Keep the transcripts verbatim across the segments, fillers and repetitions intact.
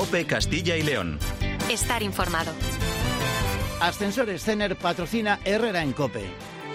COPE Castilla y León. Estar informado. Ascensores Cener patrocina Herrera en COPE.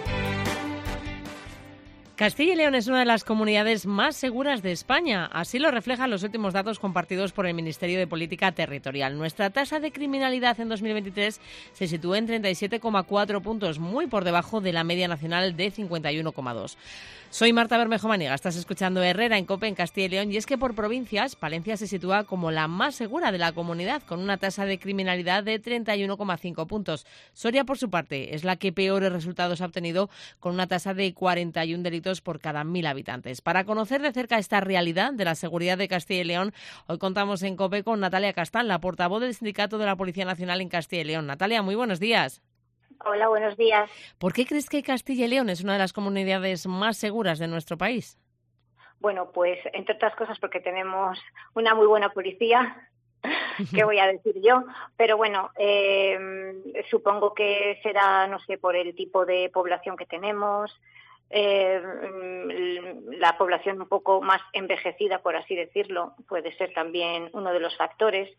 Castilla y León es una de las comunidades más seguras de España. Así lo reflejan los últimos datos compartidos por el Ministerio de Política Territorial. Nuestra tasa de criminalidad en dos mil veintitrés se sitúa en treinta y siete coma cuatro puntos, muy por debajo de la media nacional de cincuenta y uno coma dos. Soy Marta Bermejo Maniga, estás escuchando Herrera en COPE en Castilla y León, y es que por provincias, Palencia se sitúa como la más segura de la comunidad, con una tasa de criminalidad de treinta y uno coma cinco puntos. Soria, por su parte, es la que peores resultados ha obtenido, con una tasa de cuarenta y uno delitos por cada mil habitantes. Para conocer de cerca esta realidad de la seguridad de Castilla y León, hoy contamos en COPE con Natalia Castán, la portavoz del Sindicato de la Policía Nacional en Castilla y León. Natalia, muy buenos días. Hola, buenos días. ¿Por qué crees que Castilla y León es una de las comunidades más seguras de nuestro país? Bueno, pues entre otras cosas porque tenemos una muy buena policía, ¿qué voy a decir yo? Pero bueno, eh, supongo que será, no sé, por el tipo de población que tenemos, eh, la población un poco más envejecida, por así decirlo, puede ser también uno de los factores.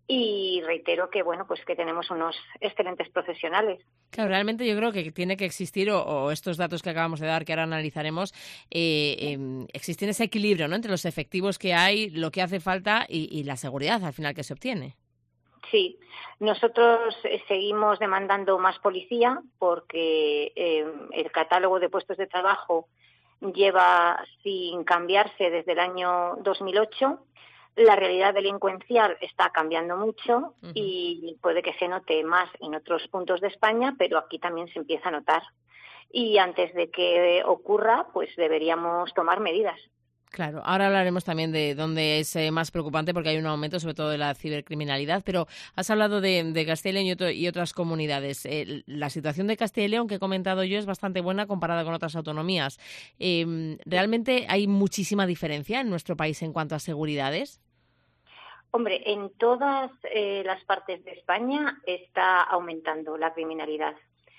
Y reitero que bueno, pues que tenemos unos excelentes profesionales. Claro, realmente yo creo que tiene que existir, o, o estos datos que acabamos de dar, que ahora analizaremos, eh, eh, existe ese equilibrio, ¿no?, entre los efectivos que hay, lo que hace falta y, y la seguridad al final que se obtiene. Sí, nosotros eh, seguimos demandando más policía porque eh, el catálogo de puestos de trabajo lleva sin cambiarse desde el año dos mil ocho. La realidad delincuencial está cambiando mucho uh-huh. y puede que se note más en otros puntos de España, pero aquí también se empieza a notar. Y antes de que ocurra, pues deberíamos tomar medidas. Claro, ahora hablaremos también de dónde es eh, más preocupante, porque hay un aumento sobre todo de la cibercriminalidad, pero has hablado de, de Castilla y León y, otro, y otras comunidades. Eh, la situación de Castilla y León, que he comentado yo, es bastante buena comparada con otras autonomías. Eh, ¿Realmente hay muchísima diferencia en nuestro país en cuanto a seguridades? Hombre, en todas eh, las partes de España está aumentando la criminalidad.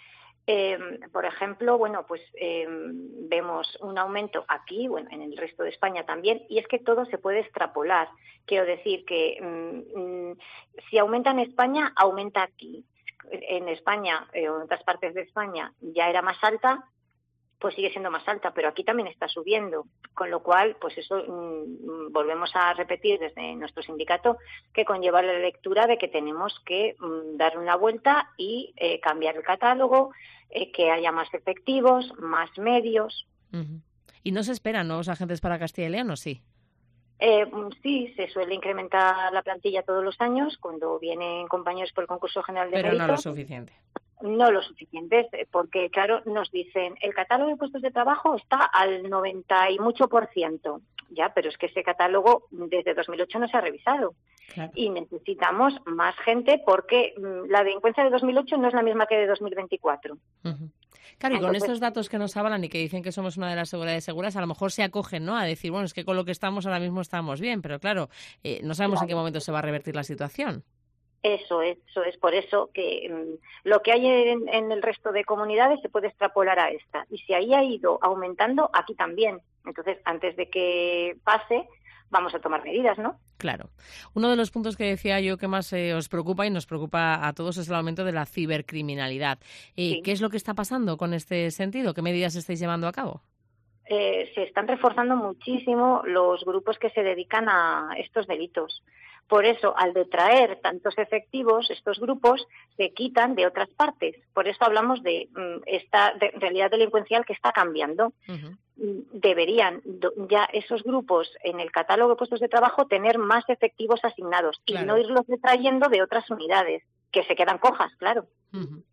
Eh, por ejemplo, bueno, pues eh, vemos un aumento aquí, bueno, en el resto de España también, y es que todo se puede extrapolar. Quiero decir que mm, si aumenta en España, aumenta aquí. En España eh, o en otras partes de España ya era más alta, pues sigue siendo más alta, pero aquí también está subiendo, con lo cual, pues eso mmm, volvemos a repetir desde nuestro sindicato que conlleva la lectura de que tenemos que mmm, dar una vuelta y eh, cambiar el catálogo, eh, que haya más efectivos, más medios. Uh-huh. ¿Y no se esperan nuevos agentes para Castilla y León o sí? Eh, sí, se suele incrementar la plantilla todos los años cuando vienen compañeros por el concurso general de Pero mérito. No lo suficiente. No lo suficiente, porque claro, nos dicen, el catálogo de puestos de trabajo está al noventa y mucho por ciento. Ya, pero es que ese catálogo desde dos mil ocho no se ha revisado. Claro. Y necesitamos más gente porque mmm, la delincuencia de dos mil ocho no es la misma que de dos mil veinticuatro. Uh-huh. Claro, y con Entonces, estos datos que nos hablan y que dicen que somos una de las seguridades seguras, a lo mejor se acogen, ¿no?, a decir, bueno, es que con lo que estamos ahora mismo estamos bien, pero claro, eh, no sabemos claro. en qué momento se va a revertir la situación. Eso es, eso es por eso que mmm, lo que hay en, en el resto de comunidades se puede extrapolar a esta. Y si ahí ha ido aumentando, aquí también. Entonces, antes de que pase, vamos a tomar medidas, ¿no? Claro. Uno de los puntos que decía yo que más eh, os preocupa y nos preocupa a todos es el aumento de la cibercriminalidad. Eh, sí. ¿Qué es lo que está pasando con este sentido? ¿Qué medidas estáis llevando a cabo? Eh, se están reforzando muchísimo los grupos que se dedican a estos delitos. Por eso, al detraer tantos efectivos, estos grupos se quitan de otras partes. Por eso hablamos de um, esta de realidad delincuencial que está cambiando. Uh-huh. Deberían do, ya esos grupos en el catálogo de puestos de trabajo tener más efectivos asignados claro. y no irlos detrayendo de otras unidades, que se quedan cojas, claro. Uh-huh.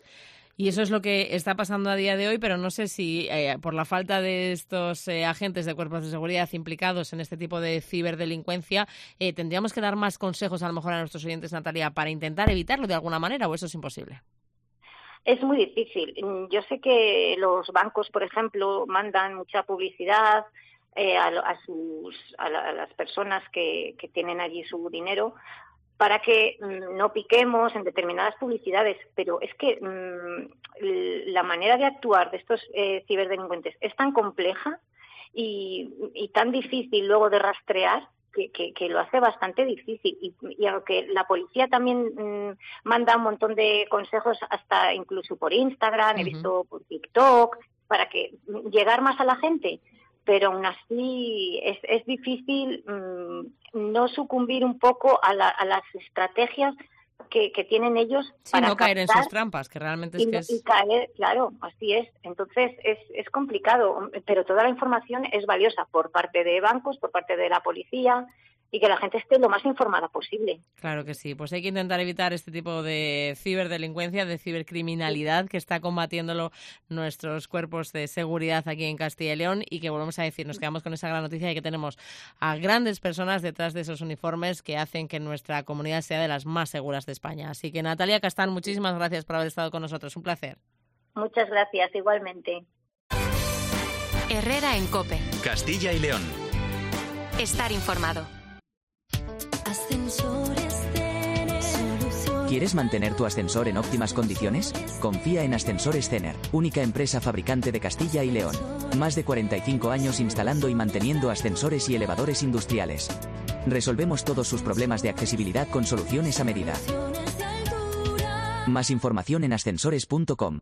Y eso es lo que está pasando a día de hoy, pero no sé si eh, por la falta de estos eh, agentes de cuerpos de seguridad implicados en este tipo de ciberdelincuencia, eh, tendríamos que dar más consejos a lo mejor a nuestros oyentes, Natalia, para intentar evitarlo de alguna manera, ¿o eso es imposible? Es muy difícil. Yo sé que los bancos, por ejemplo, mandan mucha publicidad eh, a, a, sus, a, la, a las personas que, que tienen allí su dinero, para que mmm, no piquemos en determinadas publicidades, pero es que mmm, la manera de actuar de estos eh, ciberdelincuentes es tan compleja y, y tan difícil luego de rastrear que, que, que lo hace bastante difícil. Y, y aunque la policía también mmm, manda un montón de consejos, hasta incluso por Instagram, uh-huh. he visto por TikTok, para que llegar más a la gente, pero aún así es, es difícil mmm, no sucumbir un poco a, la, a las estrategias que, que tienen ellos sí, para no caer captar, en sus trampas, que realmente es y, que es... y caer, claro, así es. Entonces es, es complicado, pero toda la información es valiosa por parte de bancos, por parte de la policía, y que la gente esté lo más informada posible. Claro que sí, pues hay que intentar evitar este tipo de ciberdelincuencia, de cibercriminalidad que está combatiéndolo nuestros cuerpos de seguridad aquí en Castilla y León, y que volvemos a decir, nos quedamos con esa gran noticia de que tenemos a grandes personas detrás de esos uniformes que hacen que nuestra comunidad sea de las más seguras de España. Así que Natalia Castán, muchísimas gracias por haber estado con nosotros, un placer. Muchas gracias, igualmente. Herrera en COPE. Castilla y León. Estar informado. ¿Quieres mantener tu ascensor en óptimas condiciones? Confía en Ascensores Cener, única empresa fabricante de Castilla y León. Más de cuarenta y cinco años instalando y manteniendo ascensores y elevadores industriales. Resolvemos todos sus problemas de accesibilidad con soluciones a medida. Más información en ascensores punto com.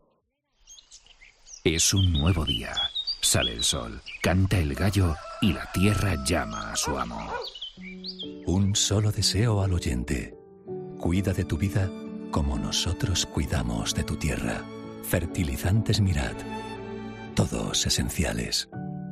Es un nuevo día. Sale el sol, canta el gallo y la tierra llama a su amo. Un solo deseo al oyente. Cuida de tu vida como nosotros cuidamos de tu tierra. Fertilizantes Mirad. Todos esenciales.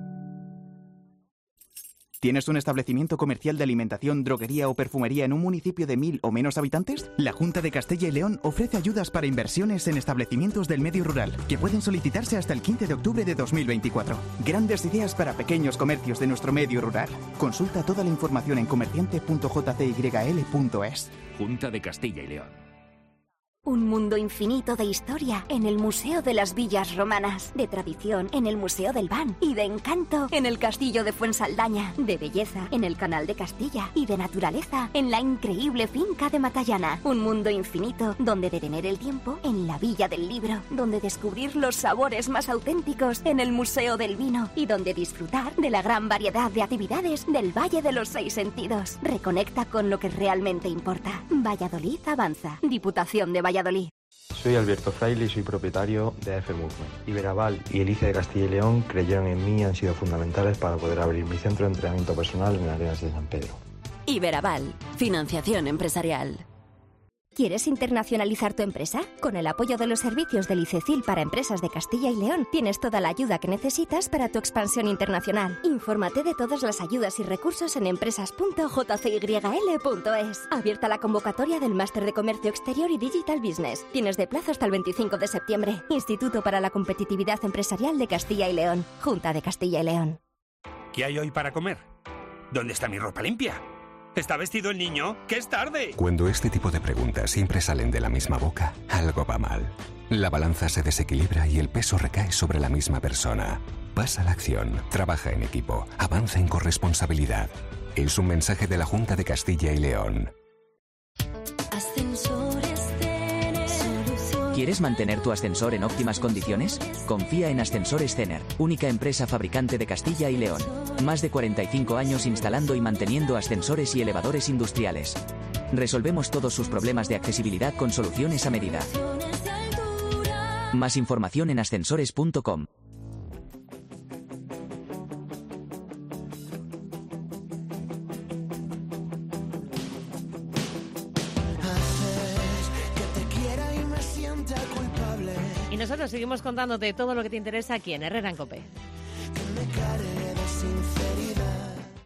¿Tienes un establecimiento comercial de alimentación, droguería o perfumería en un municipio de mil o menos habitantes? La Junta de Castilla y León ofrece ayudas para inversiones en establecimientos del medio rural, que pueden solicitarse hasta el quince de octubre de dos mil veinticuatro. Grandes ideas para pequeños comercios de nuestro medio rural. Consulta toda la información en comerciante punto j c y l punto es. Junta de Castilla y León. Un mundo infinito de historia en el Museo de las Villas Romanas, de tradición en el Museo del Ban y de encanto en el Castillo de Fuensaldaña, de belleza en el Canal de Castilla y de naturaleza en la increíble finca de Matallana. Un mundo infinito donde detener el tiempo en la Villa del Libro, donde descubrir los sabores más auténticos en el Museo del Vino y donde disfrutar de la gran variedad de actividades del Valle de los Seis Sentidos. Reconecta con lo que realmente importa. Valladolid avanza. Diputación de Valladolid. Valladolid. Soy Alberto Fraile y soy propietario de A F Movement. Iberaval y el I C E de Castilla y León creyeron en mí y han sido fundamentales para poder abrir mi centro de entrenamiento personal en Arenas de San Pedro. Iberaval, financiación empresarial. ¿Quieres internacionalizar tu empresa? Con el apoyo de los servicios del ICECIL para empresas de Castilla y León, tienes toda la ayuda que necesitas para tu expansión internacional. Infórmate de todas las ayudas y recursos en empresas punto j c y l punto es. Abierta la convocatoria del Máster de Comercio Exterior y Digital Business. Tienes de plazo hasta el veinticinco de septiembre. Instituto para la Competitividad Empresarial de Castilla y León. Junta de Castilla y León. ¿Qué hay hoy para comer? ¿Dónde está mi ropa limpia? ¿Está vestido el niño? ¡Que es tarde! Cuando este tipo de preguntas siempre salen de la misma boca, algo va mal. La balanza se desequilibra y el peso recae sobre la misma persona. Pasa la acción, trabaja en equipo, avanza en corresponsabilidad. Es un mensaje de la Junta de Castilla y León. ¿Quieres mantener tu ascensor en óptimas condiciones? Confía en Ascensores Cener, única empresa fabricante de Castilla y León. Más de cuarenta y cinco años instalando y manteniendo ascensores y elevadores industriales. Resolvemos todos sus problemas de accesibilidad con soluciones a medida. Más información en ascensores punto com. Y nosotros seguimos contándote todo lo que te interesa aquí en Herrera en COPE.